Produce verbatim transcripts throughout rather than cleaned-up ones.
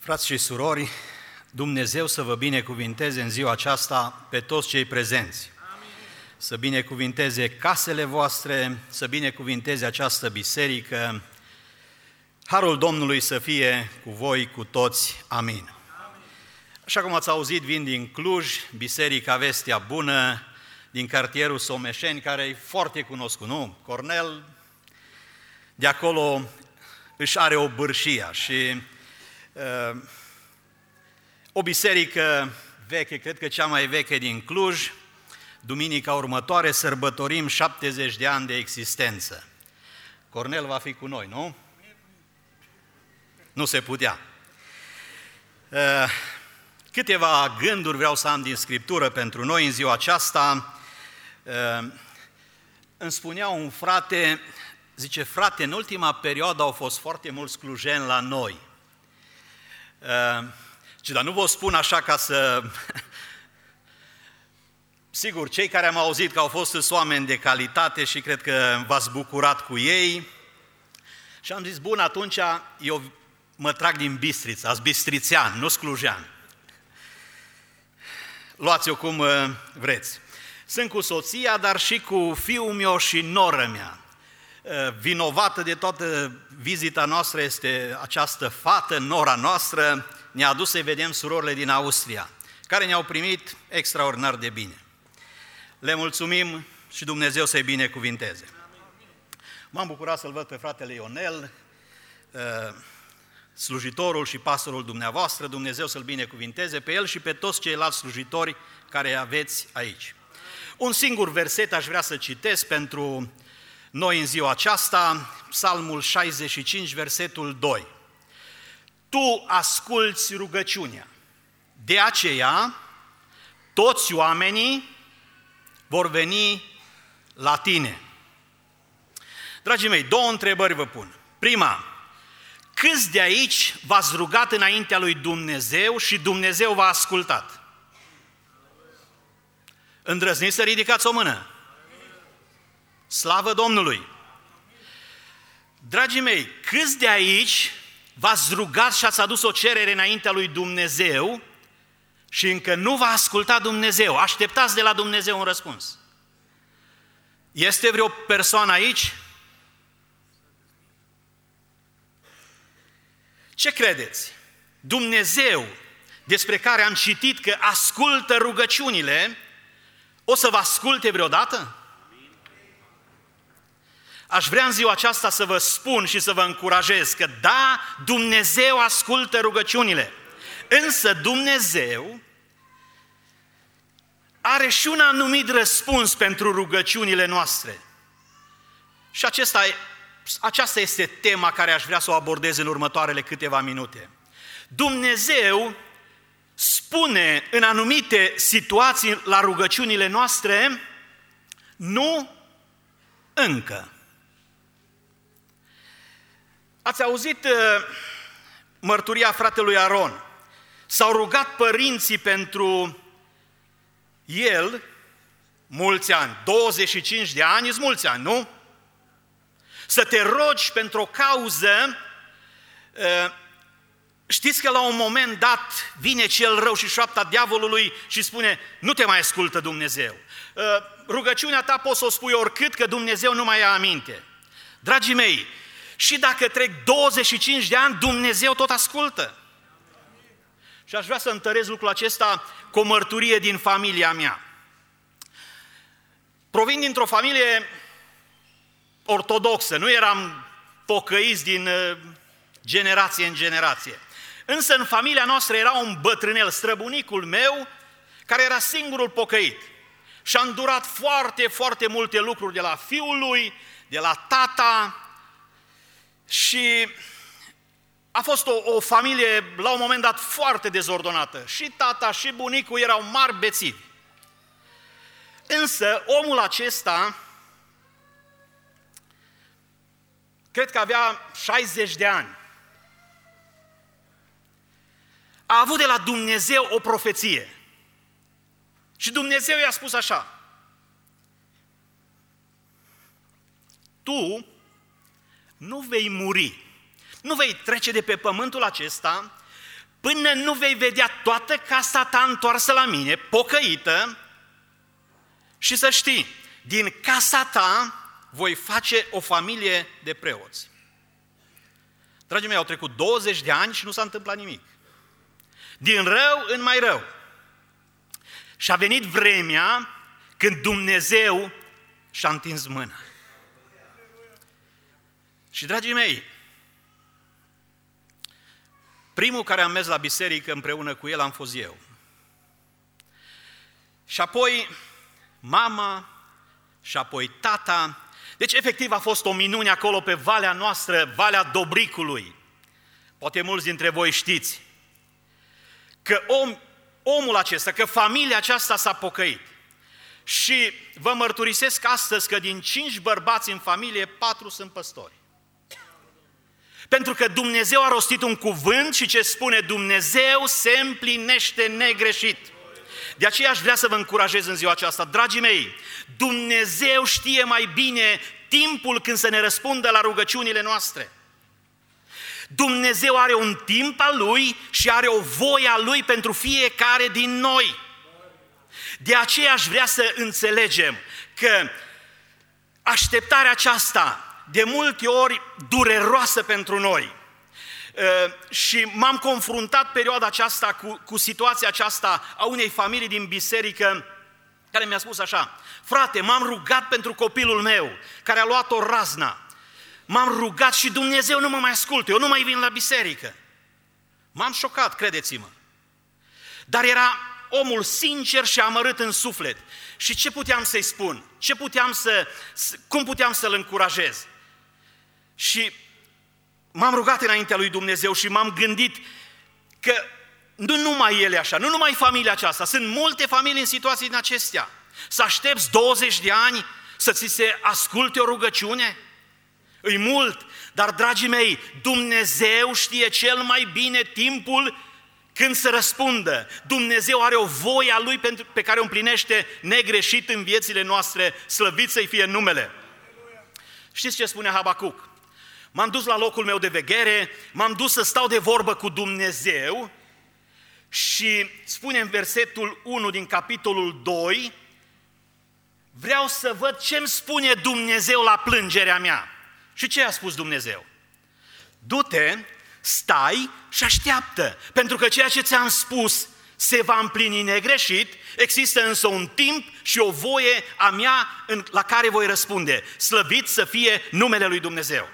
Frați și surori, Dumnezeu să vă binecuvinteze în ziua aceasta pe toți cei prezenți. Amin. Să binecuvinteze casele voastre, să binecuvinteze această biserică. Harul Domnului să fie cu voi, cu toți. Amin. Amin. Așa cum ați auzit, vin din Cluj, Biserica Vestea Bună, din cartierul Someșeni, care e foarte cunoscut, nu? Cornel, de acolo își are o bârșia și uh, o biserică veche, cred că cea mai veche din Cluj. Duminica următoare sărbătorim șaptezeci de ani de existență. Cornel va fi cu noi, nu? Nu se putea. Uh, câteva gânduri vreau să am din Scriptură pentru noi în ziua aceasta. Uh, îmi spunea un frate, zice, frate, în ultima perioadă au fost foarte mulți clujeni la noi. Uh, și dar nu vă spun așa ca să... Sigur, cei care am auzit că au fost oameni de calitate și cred că v-ați bucurat cu ei. Și am zis, bun, atunci eu mă trag din Bistrița, ați bistrițean, nu sclujean. Luați-o cum vreți. Sunt cu soția, dar și cu fiul meu și noră mea. Vinovată de toată vizita noastră este această fată, nora noastră, ne-a adus să vedem surorile din Austria, care ne-au primit extraordinar de bine. Le mulțumim și Dumnezeu să-i binecuvinteze. M-am bucurat să-l văd pe fratele Ionel, slujitorul și pastorul dumneavoastră, Dumnezeu să-l binecuvinteze pe el și pe toți ceilalți slujitori care aveți aici. Un singur verset aș vrea să citesc pentru noi în ziua aceasta, Psalmul șaizeci și cinci, versetul doi. Tu asculți rugăciunea, de aceea toți oamenii vor veni la tine. Dragii mei, două întrebări vă pun. Prima, câți de aici v-ați rugat înaintea lui Dumnezeu și Dumnezeu v-a ascultat? Îndrăzniți să ridicați o mână. Slavă Domnului! Dragii mei, câți de aici v-ați rugat și ați adus o cerere înaintea lui Dumnezeu și încă nu v-a ascultat Dumnezeu? Așteptați de la Dumnezeu un răspuns. Este vreo persoană aici? Ce credeți? Dumnezeu, despre care am citit că ascultă rugăciunile, o să vă asculte vreodată? Aș vrea în ziua aceasta să vă spun și să vă încurajez că da, Dumnezeu ascultă rugăciunile, însă Dumnezeu are și un anumit răspuns pentru rugăciunile noastre. Și acesta, aceasta este tema care aș vrea să o abordez în următoarele câteva minute. Dumnezeu spune în anumite situații la rugăciunile noastre, nu încă. Ați auzit uh, mărturia fratelui Aron. S-au rugat părinții pentru el mulți ani, douăzeci și cinci de ani, sunt mulți ani, nu? Să te rogi pentru o cauză, uh, știți că la un moment dat vine cel rău și șoapta diavolului și spune, nu te mai ascultă Dumnezeu. Uh, rugăciunea ta poți să o spui oricât, că Dumnezeu nu mai ia aminte. Dragii mei, și dacă trec douăzeci și cinci de ani, Dumnezeu tot ascultă. Și aș vrea să întăresc lucrul acesta cu o mărturie din familia mea. Provin dintr-o familie ortodoxă, nu eram pocăiți din generație în generație. Însă în familia noastră era un bătrânel, străbunicul meu, care era singurul pocăit. Și a îndurat foarte, foarte multe lucruri de la fiul lui, de la tata. Și a fost o, o familie, la un moment dat, foarte dezordonată. Și tata și bunicul erau mari bețivi. Însă, omul acesta, cred că avea șaizeci de ani, a avut de la Dumnezeu o profeție. Și Dumnezeu i-a spus așa, tu nu vei muri, nu vei trece de pe pământul acesta până nu vei vedea toată casa ta întoarsă la mine, pocăită, și să știi, din casa ta voi face o familie de preoți. Dragii mei, au trecut douăzeci de ani și nu s-a întâmplat nimic. Din rău în mai rău. Și a venit vremea când Dumnezeu și-a întins mâna. Și, dragii mei, primul care am mers la biserică împreună cu el am fost eu. Și apoi mama, și apoi tata. Deci, efectiv, a fost o minune acolo pe valea noastră, Valea Dobricului. Poate mulți dintre voi știți că om, omul acesta, că familia aceasta s-a pocăit. Și vă mărturisesc astăzi că din cinci bărbați în familie, patru sunt păstori. Pentru că Dumnezeu a rostit un cuvânt și ce spune Dumnezeu se împlinește negreșit. De aceea aș vrea să vă încurajez în ziua aceasta. Dragii mei, Dumnezeu știe mai bine timpul când să ne răspundă la rugăciunile noastre. Dumnezeu are un timp al Lui și are o voie a Lui pentru fiecare din noi. De aceea aș vrea să înțelegem că așteptarea aceasta, de multe ori dureroasă pentru noi, și m-am confruntat perioada aceasta cu, cu situația aceasta a unei familii din biserică care mi-a spus așa: frate, m-am rugat pentru copilul meu care a luat o razna, m-am rugat și Dumnezeu nu mă mai ascultă, eu nu mai vin la biserică. M-am șocat, credeți-mă. Dar era omul sincer și amărât în suflet. Și ce puteam să-i spun? Ce puteam să, cum puteam să-l încurajez? Și m-am rugat înaintea lui Dumnezeu și m-am gândit că nu numai ele așa, nu numai familia aceasta, sunt multe familii în situații din acestea. Să aștepți douăzeci de ani să ți se asculte o rugăciune? E mult, dar, dragii mei, Dumnezeu știe cel mai bine timpul când să răspundă. Dumnezeu are o voie a Lui pe care o împlinește negreșit în viețile noastre, slăvit să-i fie numele. Știți ce spune Habacuc? M-am dus la locul meu de veghere, m-am dus să stau de vorbă cu Dumnezeu și spune în versetul unu din capitolul doi, vreau să văd ce-mi spune Dumnezeu la plângerea mea. Și ce a spus Dumnezeu? Du-te, stai și așteaptă, pentru că ceea ce ți-am spus se va împlini negreșit, există însă un timp și o voie a mea la care voi răspunde. Slăvit să fie numele lui Dumnezeu.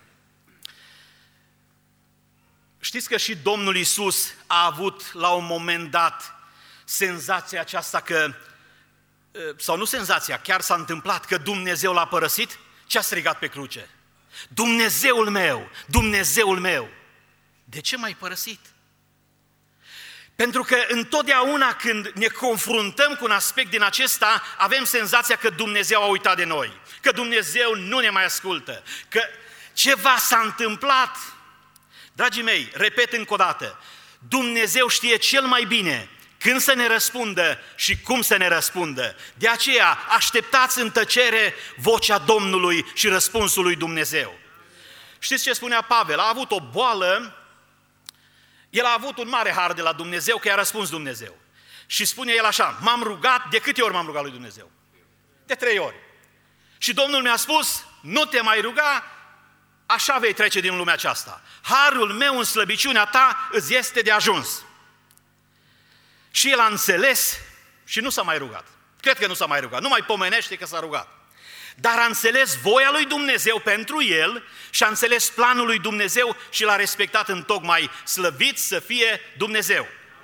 Știți că și Domnul Iisus a avut la un moment dat senzația aceasta că, sau nu senzația, chiar s-a întâmplat că Dumnezeu l-a părăsit? Ce a strigat pe cruce? Dumnezeul meu, Dumnezeul meu, de ce m-ai părăsit? Pentru că întotdeauna când ne confruntăm cu un aspect din acesta, avem senzația că Dumnezeu a uitat de noi, că Dumnezeu nu ne mai ascultă, că ceva s-a întâmplat. Dragii mei, repet încă o dată, Dumnezeu știe cel mai bine când să ne răspundă și cum să ne răspundă. De aceea, așteptați în tăcere vocea Domnului și răspunsul lui Dumnezeu. Știți ce spunea Pavel? A avut o boală, el a avut un mare har de la Dumnezeu, că i-a răspuns Dumnezeu. Și spune el așa: m-am rugat, de câte ori m-am rugat lui Dumnezeu? De trei ori. Și Domnul mi-a spus: nu te mai ruga, așa vei trece din lumea aceasta. Harul meu în slăbiciunea ta îți este de ajuns. Și el a înțeles și nu s-a mai rugat. Cred că nu s-a mai rugat, nu mai pomenește că s-a rugat. Dar a înțeles voia lui Dumnezeu pentru el și a înțeles planul lui Dumnezeu și l-a respectat întocmai. Slăvit să fie Dumnezeu.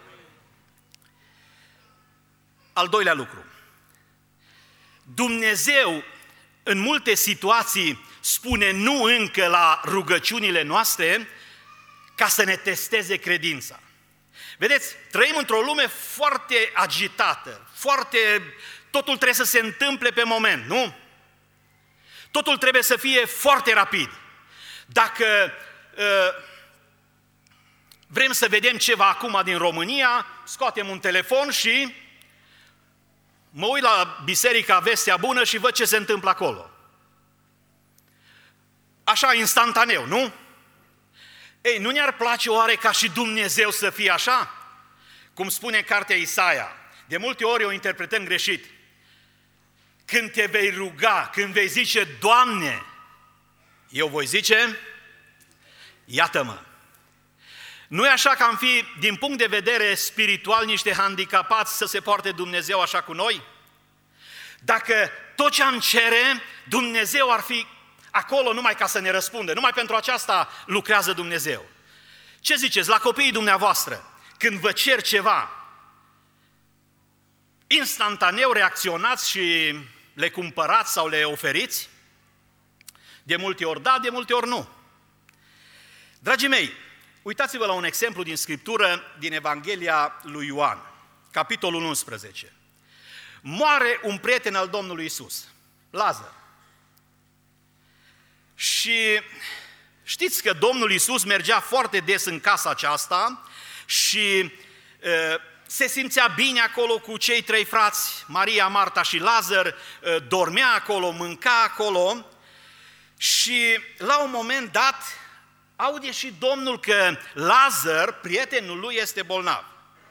Al doilea lucru. Dumnezeu în multe situații spune nu încă la rugăciunile noastre ca să ne testeze credința. Vedeți, trăim într-o lume foarte agitată, foarte, totul trebuie să se întâmple pe moment, nu? Totul trebuie să fie foarte rapid. Dacă uh, vrem să vedem ceva acum din România, scoatem un telefon și mă uit la Biserica Vestea Bună și văd ce se întâmplă acolo. Așa, instantaneu, nu? Ei, nu ne-ar place oare ca și Dumnezeu să fie așa? Cum spune în cartea Isaia, de multe ori o interpretăm greșit. Când te vei ruga, când vei zice, Doamne, eu voi zice, iată-mă. Nu e așa că am fi, din punct de vedere spiritual, niște handicapați să se poarte Dumnezeu așa cu noi? Dacă tot ce am cere, Dumnezeu ar fi acolo numai ca să ne răspundă, numai pentru aceasta lucrează Dumnezeu. Ce ziceți la copiii dumneavoastră? Când vă cer ceva, instantaneu reacționați și le cumpărați sau le oferiți? De multe ori da, de multe ori nu. Dragii mei, uitați-vă la un exemplu din Scriptură, din Evanghelia lui Ioan, capitolul unsprezece. Moare un prieten al Domnului Iisus, Lazar. Și știți că Domnul Iisus mergea foarte des în casa aceasta și uh, se simțea bine acolo cu cei trei frați, Maria, Marta și Lazar, uh, dormea acolo, mânca acolo și la un moment dat aude și Domnul că Lazar, prietenul lui, este bolnav.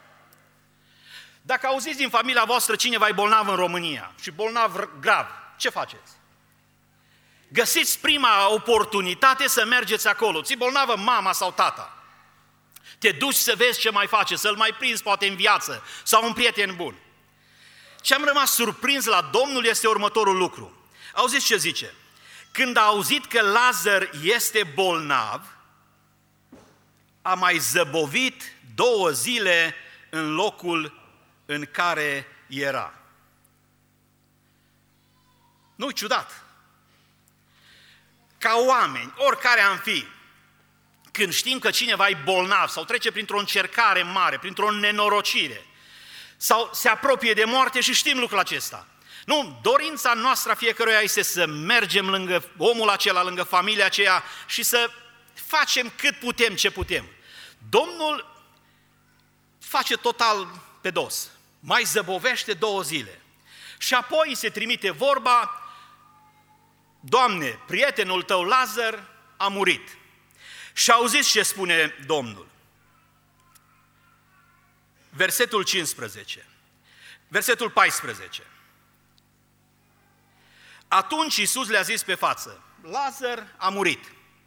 Dacă auziți din familia voastră cineva e bolnav în România și bolnav grav, ce faceți? Găsiți prima oportunitate să mergeți acolo. Ți-e bolnavă mama sau tata. Te duci să vezi ce mai face, să-l mai prinzi poate în viață sau un prieten bun. Ce am rămas surprins la Domnul este următorul lucru. Auziți ce zice? Când a auzit că Lazar este bolnav, a mai zăbovit două zile în locul în care era. Nu-i ciudat? Ca oameni, oricare am fi, când știm că cineva e bolnav sau trece printr-o încercare mare, printr-o nenorocire, sau se apropie de moarte și știm lucrul acesta. Nu, dorința noastră a fiecăruia este să mergem lângă omul acela, lângă familia aceea și să facem cât putem, ce putem. Domnul face total pe dos, mai zăbovește două zile și apoi se trimite vorba, Doamne, prietenul tău Lazar a murit. Și auziți ce spune Domnul. Versetul cincisprezece, versetul paisprezece. Atunci Iisus le-a zis pe față, Lazar a murit.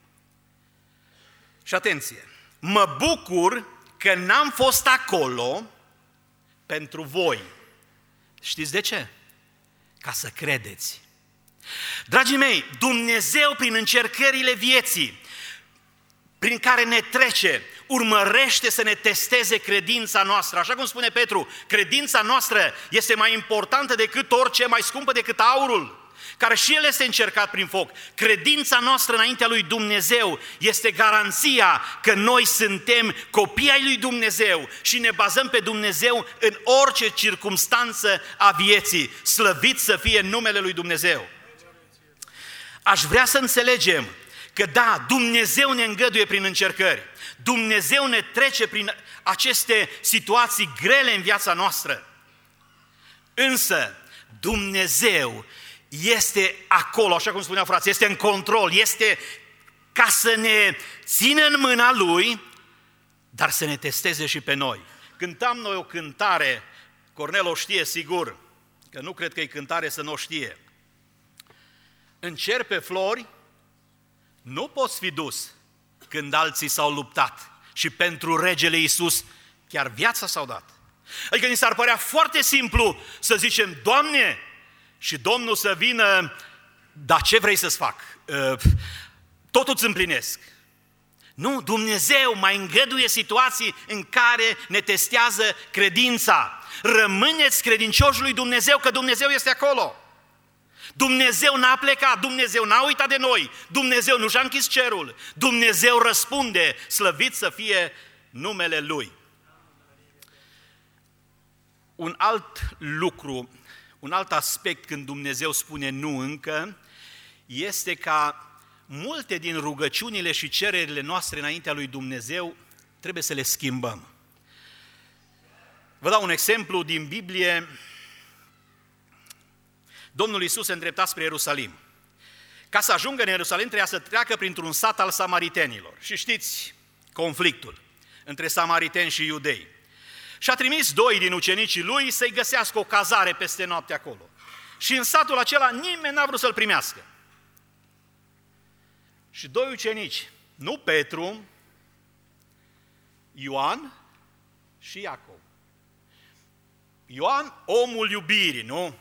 Și atenție, mă bucur că n-am fost acolo pentru voi. Știți de ce? Ca să credeți. Dragii mei, Dumnezeu prin încercările vieții, prin care ne trece, urmărește să ne testeze credința noastră. Așa cum spune Petru, credința noastră este mai importantă decât orice, mai scumpă decât aurul, care și el este încercat prin foc. Credința noastră înaintea lui Dumnezeu este garanția că noi suntem copii ai lui Dumnezeu și ne bazăm pe Dumnezeu în orice circumstanță a vieții. Slăvit să fie numele lui Dumnezeu! Aș vrea să înțelegem că da, Dumnezeu ne îngăduie prin încercări, Dumnezeu ne trece prin aceste situații grele în viața noastră. Însă Dumnezeu este acolo, așa cum spuneau frații, este în control, este ca să ne țină în mâna Lui, dar să ne testeze și pe noi. Cântam noi o cântare, Cornel o știe sigur, că nu cred că e cântare să nu o știe. În cer pe flori nu poți fi dus când alții s-au luptat și pentru regele Iisus chiar viața s-au dat. Adică ni s-ar părea foarte simplu să zicem, Doamne, și Domnul să vină, dar ce vrei să-ți fac? Totul îți împlinesc. Nu, Dumnezeu mai îngăduie situații în care ne testează credința. Rămâneți credincioși lui Dumnezeu, că Dumnezeu este acolo. Dumnezeu n-a plecat, Dumnezeu n-a uitat de noi, Dumnezeu nu și-a închis cerul, Dumnezeu răspunde, slăvit să fie numele Lui. Un alt lucru, un alt aspect când Dumnezeu spune nu încă, este ca multe din rugăciunile și cererile noastre înaintea lui Dumnezeu trebuie să le schimbăm. Vă dau un exemplu din Biblie. Domnul Iisus se îndrepta spre Ierusalim. Ca să ajungă în Ierusalim trebuia să treacă printr-un sat al samaritenilor. Și știți conflictul între samariteni și iudei. Și a trimis doi din ucenicii lui să-i găsească o cazare peste noapte acolo. Și în satul acela nimeni n-a vrut să-l primească. Și doi ucenici, nu Petru, Ioan și Iacov. Ioan, omul iubirii, nu?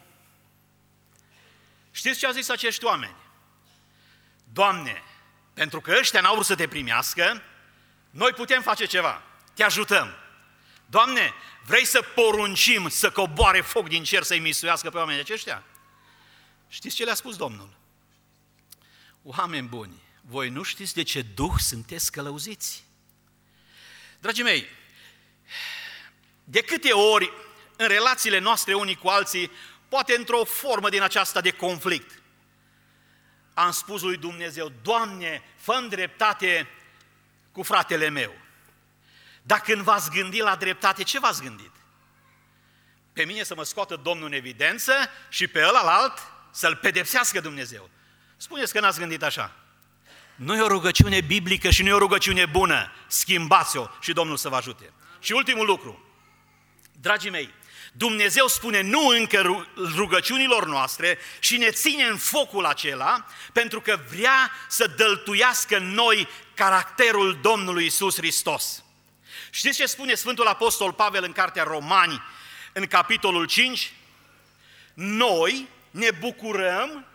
Știți ce au zis acești oameni? Doamne, pentru că ăștia n-au vrut să te primească, noi putem face ceva, te ajutăm. Doamne, vrei să poruncim să coboare foc din cer să-i misuiască pe oamenii aceștia? Știți ce le-a spus Domnul? Oameni buni, voi nu știți de ce duh sunteți călăuziți? Dragii mei, de câte ori în relațiile noastre unii cu alții, poate într-o formă din aceasta de conflict, am spus lui Dumnezeu, Doamne, fă-mi dreptate cu fratele meu. Dar când v-ați gândit la dreptate, ce v-ați gândit? Pe mine să mă scoată Domnul în evidență și pe ălalt să-l pedepsească Dumnezeu. Spuneți că n-ați gândit așa. Nu e o rugăciune biblică și nu e o rugăciune bună. Schimbați-o și Domnul să vă ajute. Și ultimul lucru, dragii mei, Dumnezeu spune nu încă rugăciunilor noastre și ne ține în focul acela pentru că vrea să dăltuiască în noi caracterul Domnului Iisus Hristos. Știți ce spune Sfântul Apostol Pavel în cartea Romani, în capitolul cinci? Noi ne bucurăm.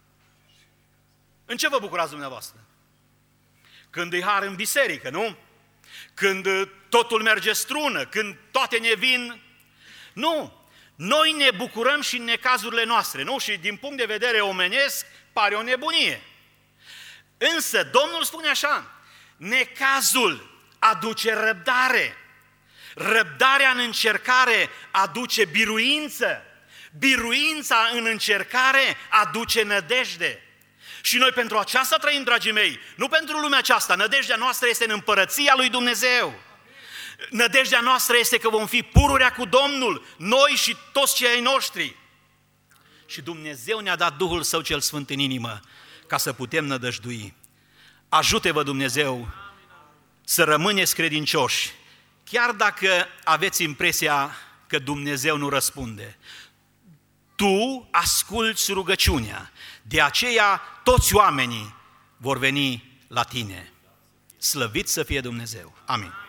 În ce vă bucurați dumneavoastră? Când îi har în biserică, nu? Când totul merge strună, când toate ne vin. Nu! Noi ne bucurăm și în necazurile noastre, nu? Și din punct de vedere omenesc, pare o nebunie. Însă Domnul spune așa, necazul aduce răbdare. Răbdarea în încercare aduce biruință. Biruința în încercare aduce nădejde. Și noi pentru aceasta trăim, dragii mei, nu pentru lumea aceasta. Nădejdea noastră este în împărăția lui Dumnezeu. Nădejdea noastră este că vom fi pururea cu Domnul, noi și toți cei ai noștri. Și Dumnezeu ne-a dat Duhul Său cel Sfânt în inimă ca să putem nădăjdui. Ajute-vă Dumnezeu să rămâneți credincioși, chiar dacă aveți impresia că Dumnezeu nu răspunde. Tu asculți rugăciunea, de aceea toți oamenii vor veni la tine. Slăvit să fie Dumnezeu! Amin.